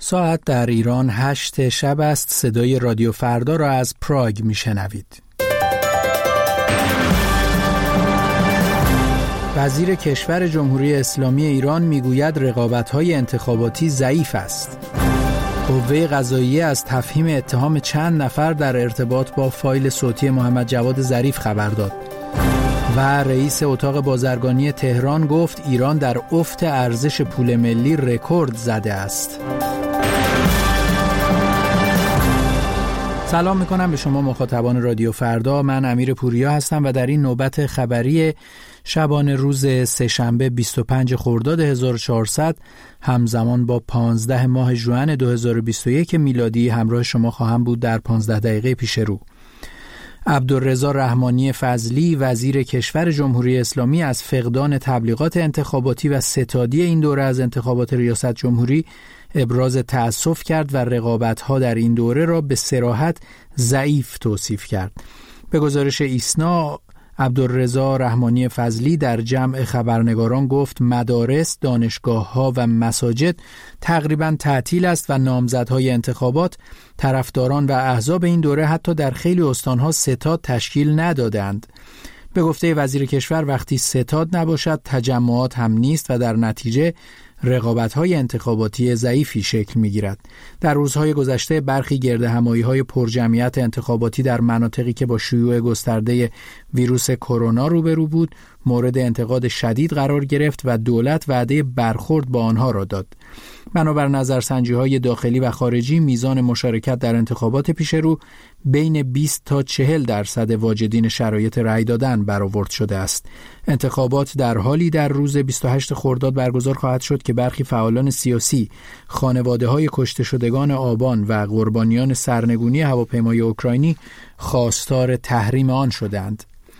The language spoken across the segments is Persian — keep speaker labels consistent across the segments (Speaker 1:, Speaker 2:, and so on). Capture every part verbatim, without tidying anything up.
Speaker 1: ساعت در ایران هشت شب است. صدای رادیو فردا را از پراگ میشنوید. وزیر کشور جمهوری اسلامی ایران میگوید رقابت‌های انتخاباتی ضعیف است. قوه قضاییه از تفهیم اتهام چند نفر در ارتباط با فایل صوتی محمد جواد ظریف خبر داد. و رئیس اتاق بازرگانی تهران گفت ایران در افت ارزش پول ملی رکورد زده است. سلام میکنم به شما مخاطبان رادیو فردا. من امیر پوریا هستم و در این نوبت خبری شبانه روز سه‌شنبه بیست و پنج خرداد هزار و چهارصد همزمان با پانزده ماه ژوئن دو هزار و بیست و یک میلادی همراه شما خواهم بود در پانزده دقیقه پیش رو. عبدالرضا رحمانی فضلی وزیر کشور جمهوری اسلامی از فقدان تبلیغات انتخاباتی و ستادی این دوره از انتخابات ریاست جمهوری ابراز تأسف کرد و رقابت‌ها در این دوره را به صراحت ضعیف توصیف کرد. به گزارش ایسنا، عبدالرضا رحمانی فضلی در جمع خبرنگاران گفت مدارس، دانشگاه‌ها و مساجد تقریباً تعطیل است و نامزدهای انتخابات، طرفداران و احزاب این دوره حتی در خیلی استان‌ها ستاد تشکیل ندادند. به گفته وزیر کشور وقتی ستاد نباشد تجمعات هم نیست و در نتیجه رقابت‌های انتخاباتی ضعیفی شکل می‌گیرد. در روزهای گذشته برخی گردهمایی‌های پرجمعیت انتخاباتی در مناطقی که با شیوع گسترده ویروس کرونا روبرو بود مورد انتقاد شدید قرار گرفت و دولت وعده برخورد با آنها را داد. بنابر نظرسنجی‌های داخلی و خارجی میزان مشارکت در انتخابات پیشرو بین بیست تا چهل درصد واجدین شرایط رأی دادن برآورد شده است. انتخابات در حالی در روز بیست و هشتم خرداد برگزار خواهد شد که برخی فعالان سیاسی، خانواده‌های کشته شدگان آبان و قربانیان سرنگونی هواپیمای اوکراینی خواستار تحریم آن شدند.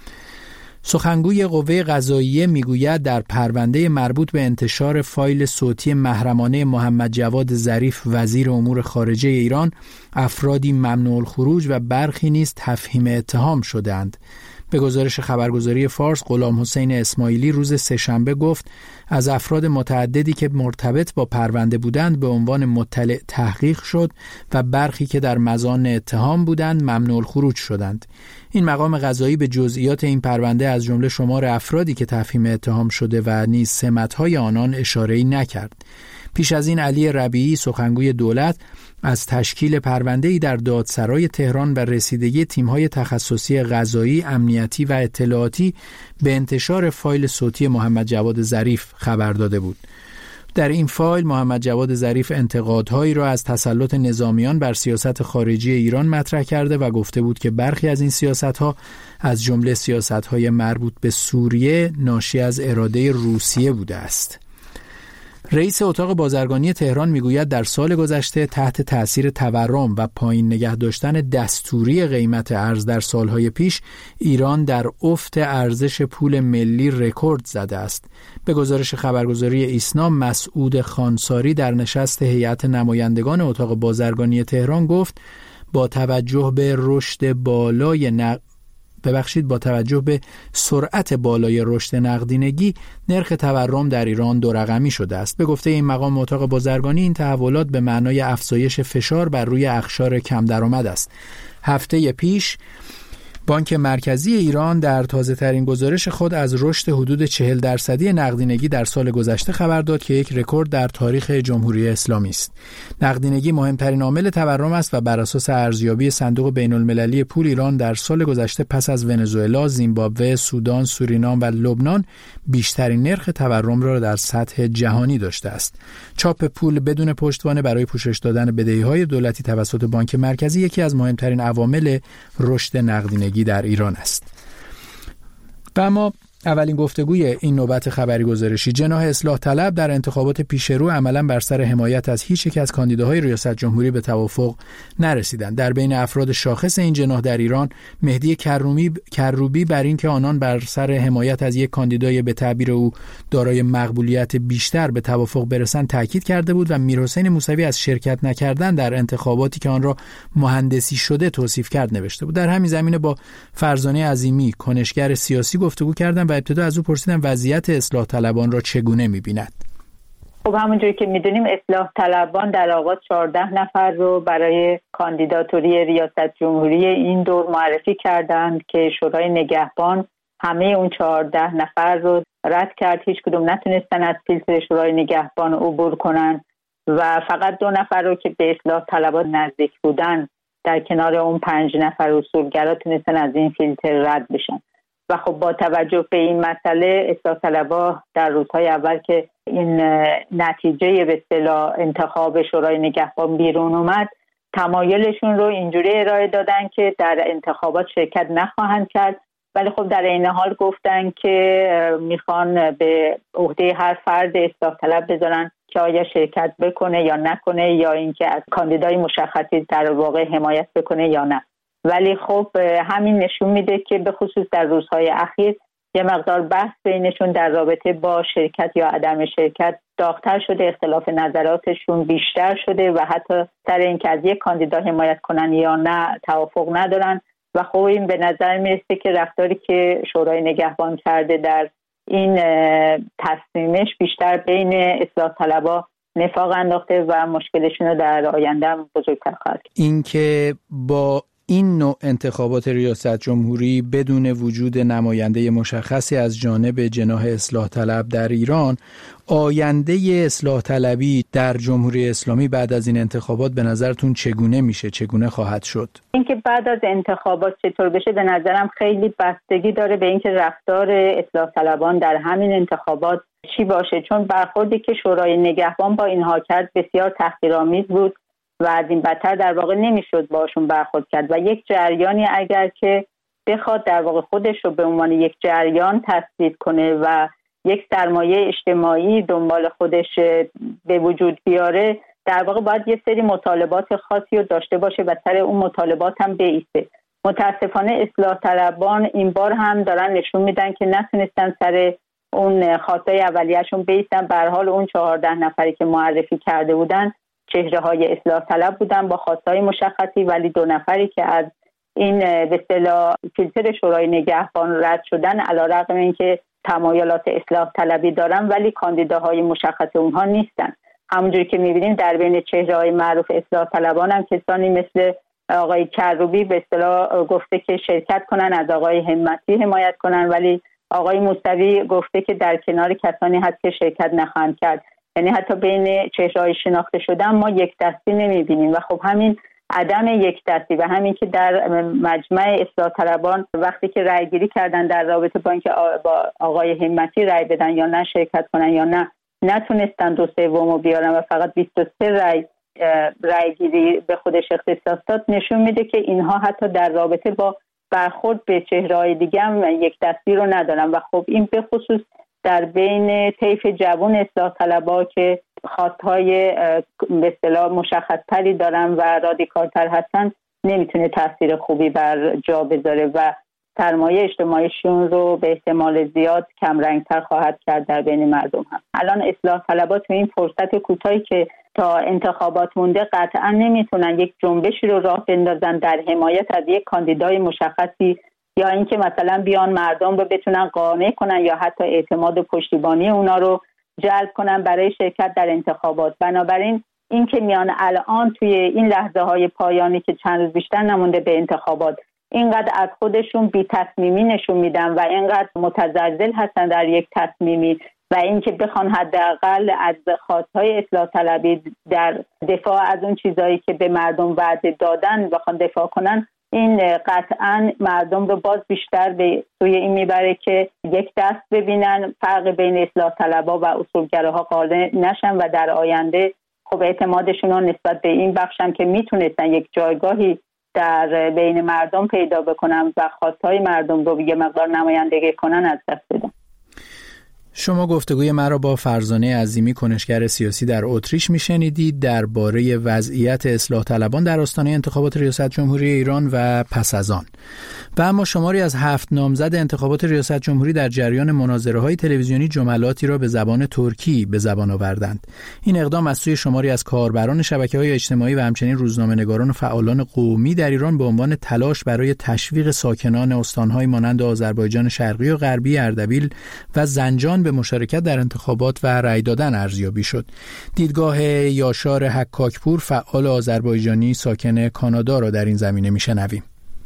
Speaker 1: سخنگوی قوه قضاییه میگوید در پرونده مربوط به انتشار فایل صوتی محرمانه محمد جواد ظریف وزیر امور خارجه ایران افرادی ممنوع الخروج و برخی نیز تفهیم اتهام شدند. به گزارش خبرگزاری فارس، غلام حسین اسماعیلی روز سه‌شنبه گفت از افراد متعددی که مرتبط با پرونده بودند به عنوان مطلع تحقیق شد و برخی که در مظان اتهام بودند ممنوع الخروج شدند. این مقام قضایی به جزئیات این پرونده از جمله شمار افرادی که تفهیم اتهام شده و نیز سمت‌های آنان اشاره‌ای نکرد. پیش از این علی ربیعی سخنگوی دولت از تشکیل پرونده‌ای در دادسرای تهران و رسیدگی تیم‌های تخصصی قضایی، امنیتی و اطلاعاتی به انتشار فایل صوتی محمد جواد ظریف خبر داده بود. در این فایل محمد جواد ظریف انتقادهایی را از تسلط نظامیان بر سیاست خارجی ایران مطرح کرده و گفته بود که برخی از این سیاست‌ها از جمله سیاست‌های مربوط به سوریه ناشی از اراده روسیه بوده است. رئیس اتاق بازرگانی تهران میگوید در سال گذشته تحت تأثیر تورم و پایین نگه داشتن دستوری قیمت ارز در سالهای پیش ایران در افت ارزش پول ملی رکورد زده است. به گزارش خبرگزاری ایسنا، مسعود خانساری در نشست هیئت نمایندگان اتاق بازرگانی تهران گفت با توجه به رشد بالای نق... ببخشید با توجه به سرعت بالای رشد نقدینگی نرخ تورم در ایران دو رقمی شده است. به گفته این مقام اتاق بازرگانی این تحولات به معنای افزایش فشار بر روی اقشار کم درآمد است. هفته پیش بانک مرکزی ایران در تازه ترین گزارش خود از رشد حدود چهل درصدی نقدینگی در سال گذشته خبر داد که یک رکورد در تاریخ جمهوری اسلامی است. نقدینگی مهمترین عامل تورم است و بر اساس ارزیابی صندوق بین المللی پول ایران در سال گذشته پس از ونزوئلا، زیمبابوه، سودان، سورینام و لبنان بیشترین نرخ تورم را در سطح جهانی داشته است. چاپ پول بدون پشتوانه برای پوشش دادن بدهی‌های دولتی توسط بانک مرکزی یکی از مهمترین عوامل رشد نقدینگی در ایران است. و اما اولین گفتگوی این نوبت خبری گزارشی، جناح اصلاح طلب در انتخابات پیشرو عملاً بر سر حمایت از هیچ یک از کاندیداهای ریاست جمهوری به توافق نرسیدند. در بین افراد شاخص این جناح در ایران، مهدی کرومی کروبی بر این که آنان بر سر حمایت از یک کاندیدای به تعبیر او دارای مقبولیت بیشتر به توافق برسند تاکید کرده بود و میرحسین موسوی از شرکت نکردن در انتخاباتی که آن را مهندسی شده توصیف کرد نوشته بود. در همین زمینه با فرزانه عظیمی کنشگر سیاسی گفتگو کردم و ابتدا از او پرسیدم وضعیت اصلاح طلبان را چگونه می‌بیند.
Speaker 2: خب همونجوری که میدونیم اصلاح طلبان در آغاز چهارده نفر رو برای کاندیداتوری ریاست جمهوری این دور معرفی کردند که شورای نگهبان همه اون چهارده نفر رو رد کرد. هیچ کدوم نتونستن از فیلتر شورای نگهبان عبور کنن و فقط دو نفر رو که به اصلاح طلبان نزدیک بودن در کنار اون پنج نفر اصولگرا تونستن از این فیلتر رد بشن. و خب با توجه به این مسئله اصلاح طلبا در روزهای اول که این نتیجه به اصطلاح انتخاب شورای نگهبان بیرون اومد، تمایلشون رو اینجوری ارائه دادن که در انتخابات شرکت نخواهند کرد، ولی خب در این حال گفتن که میخوان به عهده هر فرد اصلاح طلب بذارن که آیا شرکت بکنه یا نکنه، یا اینکه از کاندیدای مشخصی در واقع حمایت بکنه یا نه. ولی خب همین نشون میده که به خصوص در روزهای اخیر یه مقدار بحث بینشون در رابطه با شرکت یا عدم شرکت داغ‌تر شده، اختلاف نظراتشون بیشتر شده و حتی سر اینکه از یک کاندیدا حمایت کنن یا نه توافق ندارن. و خب این به نظر میرسه که رفتاری که شورای نگهبان کرده در این تصمیمش بیشتر بین اصلاح طلبا نفاق انداخته و مشکلشون رو در آینده هم بزرگتر خواهد کرد.
Speaker 1: این که با این نوع انتخابات ریاست جمهوری بدون وجود نماینده مشخصی از جانب جناح اصلاح طلب در ایران، آینده اصلاح طلبی در جمهوری اسلامی بعد از این انتخابات به نظرتون چگونه میشه؟ چگونه خواهد شد؟
Speaker 2: اینکه بعد از انتخابات چطور بشه به نظرم خیلی بستگی داره به اینکه رفتار اصلاح طلبان در همین انتخابات چی باشه، چون برخوردی که شورای نگهبان با اینها کرد بسیار تحقیرآمیز بود و از این بدتر در واقع نمیشد باشون برخورد کرد و یک جریانی اگر که بخواد در واقع خودش رو به عنوان یک جریان تثبیت کنه و یک سرمایه اجتماعی دنبال خودش به وجود بیاره، در واقع باید یه سری مطالبات خاصی رو داشته باشه و سر اون مطالبات هم بایسته. متاسفانه اصلاح طلبان این بار هم دارن نشون میدن که نتونستن سر اون خواستای اولیه‌شون بیستن. به هر حال اون چهارده نفری که معرفی کرده بودن چهره های اصلاح طلب بودن با خواستای مشخصی، ولی دو نفری که از این به اصطلاح فیلتر شورای نگهبان رد شدن علیرغم اینکه تمایلات اصلاح طلبی دارن ولی کاندیداهای مشخص اونها نیستن. همونجوری که می‌بینیم در بین چهره‌های معروف اصلاح طلبان هم کسانی مثل آقای کروبی به اصطلاح گفته که شرکت کنن، از آقای همتی حمایت کنن، ولی آقای موسوی گفته که در کنار کسانی هست که شرکت نخواهند کرد. یعنی حتی بین چهره‌های شناخته شدن ما یک دستی نمی‌بینیم و خب همین عدم یک دستی و همین که در مجمع اصلاح طلبان وقتی که رأی گیری کردن در رابطه با اینکه با آقای همتی رأی بدن یا نه شرکت کنن یا نه، نتونستن دو سومو بیارن و فقط بیست و سه رأی رأی گیری به خودش اختصاص داد، نشون میده که اینها حتی در رابطه با برخورد به چهره‌های دیگه هم یک دستی رو ندارن و خب این به خصوص در بین طیف جوان اصلاح طلبا که خواستهای به اصطلاح مشخص‌تری دارن و رادیکال‌تر هستن نمیتونه تاثیر خوبی بر جا بذاره و سرمایه اجتماعیشون رو به احتمال زیاد کمرنگ‌تر خواهد کرد در بین مردم هم. الان اصلاح طلبا تو این فرصت کوتاهی که تا انتخابات مونده قطعا نمیتونن یک جنبشی رو راه بندازن در حمایت از یک کاندیدای مشخصی یا اینکه مثلا بیان مردم رو بتونن قانع کنن یا حتی اعتماد و پشتیبانی اونا رو جلب کنن برای شرکت در انتخابات. بنابراین این که میان الان توی این لحظه های پایانی که چند روز بیشتر نمونده به انتخابات اینقدر از خودشون بی تصمیمی نشون میدن و اینقدر متزلزل هستن در یک تصمیمی و اینکه بخوان حداقل از خواستهای اصلاح طلبی در دفاع از اون چیزایی که به مردم وعده دادن بخوان دفاع کنن، این قطعاً مردم رو باز بیشتر به سوی این میبره که یک دست ببینن، فرق بین اصلاح طلبها و اصولگراها قائل نشن و در آینده خب اعتمادشون رو نسبت به این بخشم که میتونستن یک جایگاهی در بین مردم پیدا بکنن و خواستهای مردم رو یه مقدار نمایندگی کنن از دست بدن.
Speaker 1: شما گفتگوی مرا با فرزانه عظیمی کنشگر سیاسی در اتریش میشنیدید درباره وضعیت اصلاح طلبان در آستانه انتخابات ریاست جمهوری ایران و پس از آن. و اما شماری از هفت نامزد انتخابات ریاست جمهوری در جریان مناظره‌های تلویزیونی جملاتی را به زبان ترکی به زبان آوردند. این اقدام از سوی شماری از کاربران شبکه‌های اجتماعی و همچنین روزنامه‌نگاران و فعالان قومی در ایران به عنوان تلاش برای تشویق ساکنان استان‌های مانند آذربایجان شرقی و غربی، اردبیل و زنجان به مشارکت در انتخابات و رأی دادن ارزیابی شد. دیدگاه یاشار حکاکپور، فعال آذربایجانی ساکن کانادا، را در این زمینه میشنویم.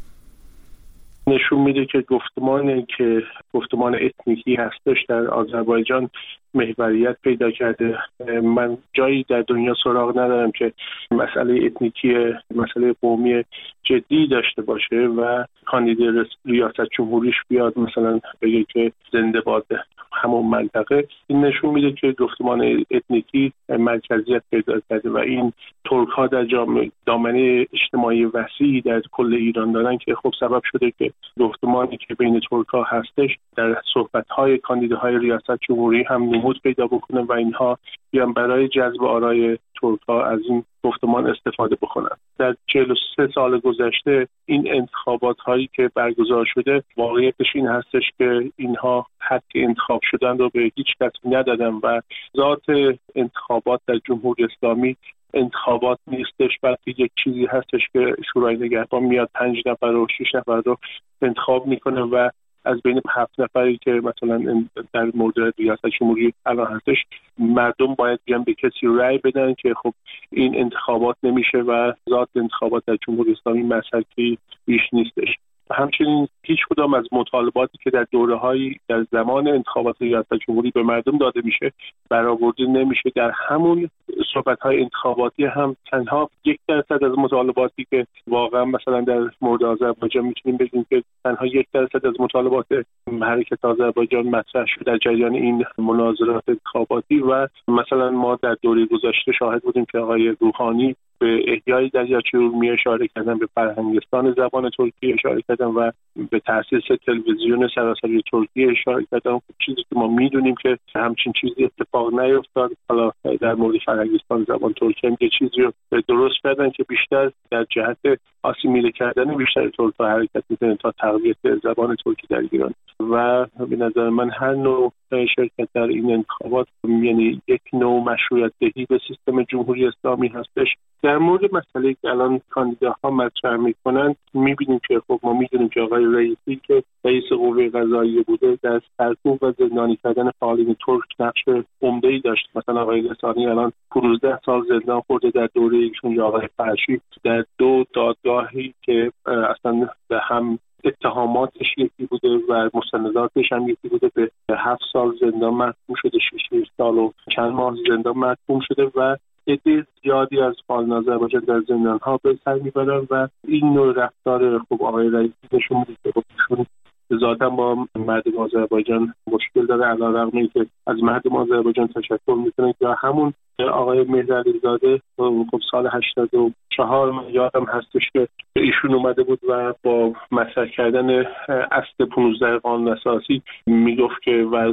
Speaker 3: نشون میده که گفتمانی که گفتمان اتنیکی هستش در آذربایجان محوریت پیدا کرده. من جایی در دنیا سراغ ندارم که مسئله اتنیکی، مسئله قومی جدی داشته باشه و کاندید ریاست جمهوریش بیاد مثلا بگه که زنده باد همون منطقه. این نشون میده که گفتمان اتنیکی مرکزیت پیدا کرده و این ترک ها در جامعه دامنه اجتماعی وسیعی در کل ایران دارن که خب سبب شده که گفتمانی که بین ترک ها هستش در صحبت های کاندیداهای ریاست جمهوری هم نمود پیدا بکنه و اینها بیان برای جذب آرای ترک ها از این گفتمان استفاده بکنن. در چهل و سه سال گذشته این انتخابات هایی که برگزار شده واقعیتش این هستش که اینها حق انتخاب شدن رو به هیچ کس ندادن و ذات انتخابات در جمهوری اسلامی انتخابات نیستش، بلکه یک چیزی هستش که شورای نگهبان میاد پنج نفر و شش نفر رو انتخاب میکنه و از بین هفت نفری که مثلا در مورد ریاست جمهوری الان هستش مردم باید بیان به کسی رأی بدن که خب این انتخابات نمیشه و ذات انتخابات در جمهوری اسلامی مسئله بیش نیستش. همچنین هیچ کدام از مطالباتی که در دوره‌های در زمان انتخابات ریاست جمهوری به مردم داده میشه برآورده نمیشه. در همون صحبت‌های انتخاباتی هم تنها یک درصد از مطالباتی که واقعا مثلا در مورد آذربایجان میتونیم بگیم که تنها یک درصد از مطالبات حرکت آذربایجان مطرح شد در جریان این مناظرات انتخاباتی و مثلا ما در دوره گذشته شاهد بودیم که آقای روحانی به احیای دریاچه ارومیه اشاره کردن، به فرهنگستان زبان ترکی اشاره کردن و به تأسیس تلویزیون سراسری ترکیه اشاره کردن. چیزی که ما میدونیم که همچین چیزی اتفاق نیفتاد. حالا در مورد فرهنگستان زبان ترکی هم یه چیزی رو درست کردن که بیشتر در جهت آسیمیله کردن بیشتر ترک‌ها حرکت می‌کنه تا تقویت زبان ترکی در ایران و به نظر من هر نوع شرکت در این انتخابات یعنی یک نوع مشروعیت دهی به سیستم جمهوری اسلامی هستش. در مورد مسئله که الان کاندیداها مطرح میکنن میبینیم که خب ما میدونیم که آقای رئیسی که رئیس قوه قضاییه بوده در سرکوب و زندانی کردن فعالین ترک نقش عمده‌ای داشت. مثلا آقای رسانی الان پانزده سال زندان خورده در دوره ایشون، یا آقای فرشی در دو دادگاهی که اصلا به هم اتهاماتش یکی بوده و مستنداتش هم یکی بوده به هفت سال زندان محکوم شده، شش سال و چند ماه زندان محکوم شده و عده زیادی از فعالان آذربایجان در زندان‌ها به سر میبرن و این نوع رفتار خوب آقای رئیسی نشون میده که خودشون ذاتاً با مردم آذربایجان مشکل داره، علیرغم اینکه از مردم آذربایجان تشکر میکنه که همون آقای مهرعلیزاده خب سال هشتاد و چهار من یادم هستش که ایشون اومده بود و با مطرح کردن اصل پانزده قانون اساسی میگفت که و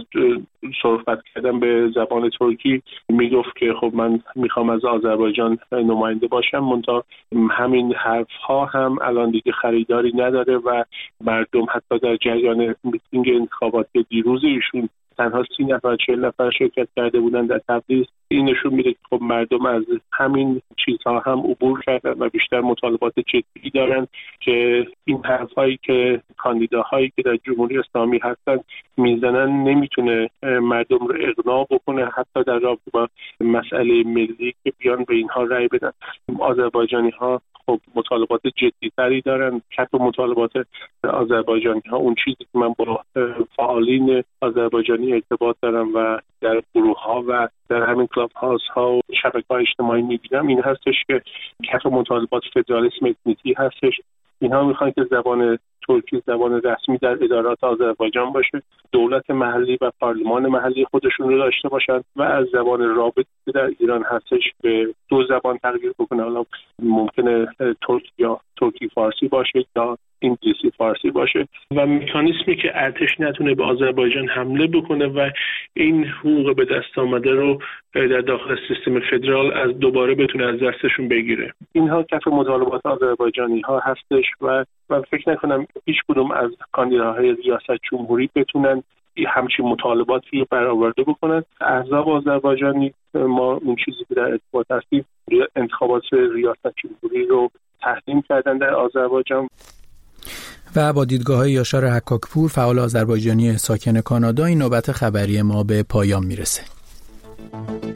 Speaker 3: صحبت کردن به زبان ترکی میگفت که خب من میخوام از آذربایجان نماینده باشم، منتها همین حرف ها هم الان دیگه خریداری نداره و مردم حتی در جریان میتینگ انتخاباتی دیروز ایشون تنها سی نفر چهل نفر شرکت کرده بودن در تبریز. این نشون میده که خب مردم از همین چیزها هم عبور کردن و بیشتر مطالبات جدی دارن که این حرفایی که کاندیداهایی که در جمهوری اسلامی هستن میزنن نمیتونه مردم رو اقناع بکنه، حتی در رابطه با مسئله ملی که بیان به اینها رأی بدن. آذربایجانی ها خب مطالبات جدی تری دارن. حتی مطالبات آذربایجانی ها، اون چیزی که من با فعالین آذربایجانی ارتباط دارم و در گروه ها و در همین کلاب هاوس ها و شبکه‌های اجتماعی می‌بینم این هستش که حتی مطالبات فدرالیسم اتنیکی هستش. اینها میخوان که زبان ترکی زبان رسمی در ادارات آذربایجان باشه، دولت محلی و پارلمان محلی خودشون رو داشته باشن و از زبان رابطه در ایران هستش به دو زبان تغییر بکنه. حالا ممکنه ترک یا ترک ترکی فارسی باشه یا انگلیسی فارسی باشه و مکانیزمی که ارتش نتونه به آذربایجان حمله بکنه و این حقوق به دست آمده رو در داخل سیستم فدرال از دوباره بتونه از دستشون بگیره. اینها کف مطالبات آذربایجانی ها هستش و من فکر نکنم هیچ کدوم از کاندیداهای ریاست جمهوری بتونن همچین مطالباتی برآورده بکنن. احزاب آذربایجانی ما اون چیزی که در ارتباط هستیم انتخابات ریاست جمهوری رو تحریم کردن در آذربایجان.
Speaker 1: و با دیدگاه‌های یاشار حکاکپور فعال آذربایجانی ساکن کانادا این نوبت خبری ما به پایان میرسه.